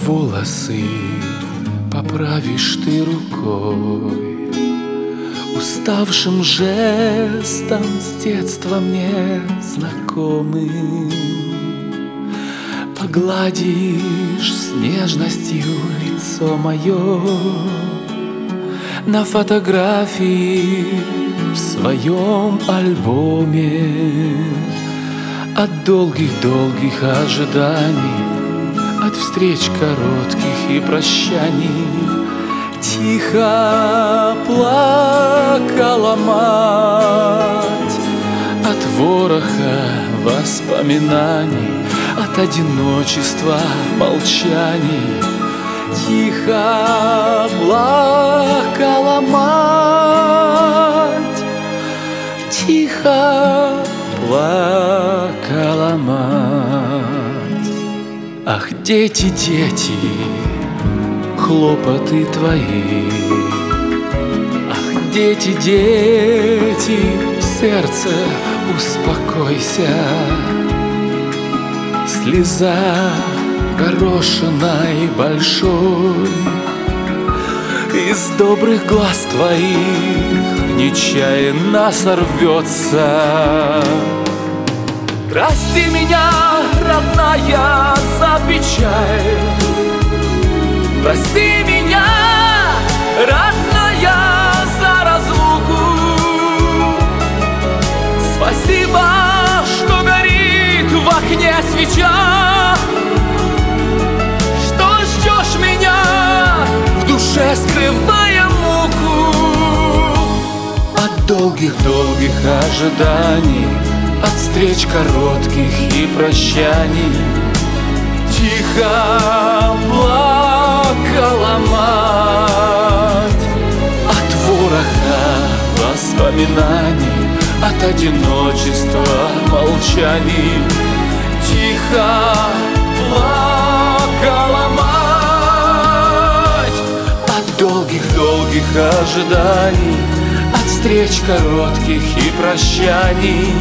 волосы поправишь ты рукой, уставшим жестом с детства мне знакомым. Погладишь с нежностью лицо мое на фотографии в своем альбоме. От долгих-долгих ожиданий, от встреч коротких и прощаний тихо плакала мать. От вороха воспоминаний, от одиночества молчаний тихо плакала мать. Тихо плакала мать. Ах, дети, дети, хлопоты твои. Ах, дети, дети, сердце, успокойся. Слеза горошиной большой из добрых глаз твоих нечаянно сорвется. Прости меня, родная, за печаль. Прости меня, родная, за разлуку. Спасибо, что горит в окне свеча, что ждешь меня, в душе скрывая муку. От долгих-долгих ожиданий, от встреч коротких и прощаний тихо плакала мать. От вороха воспоминаний, от одиночества молчаний тихо плакала мать. От долгих-долгих ожиданий, от встреч коротких и прощаний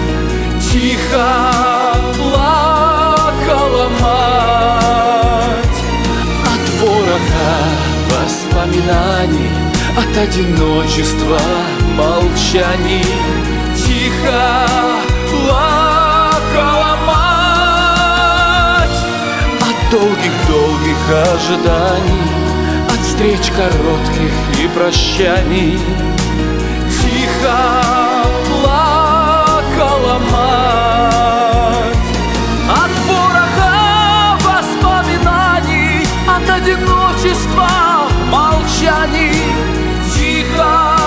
тихо плакала мать. От вороха воспоминаний, от одиночества молчаний тихо плакала мать. От долгих-долгих ожиданий, от встреч коротких и прощаний тихо плакала мать. От вороха воспоминаний, от одиночества молчаний тихо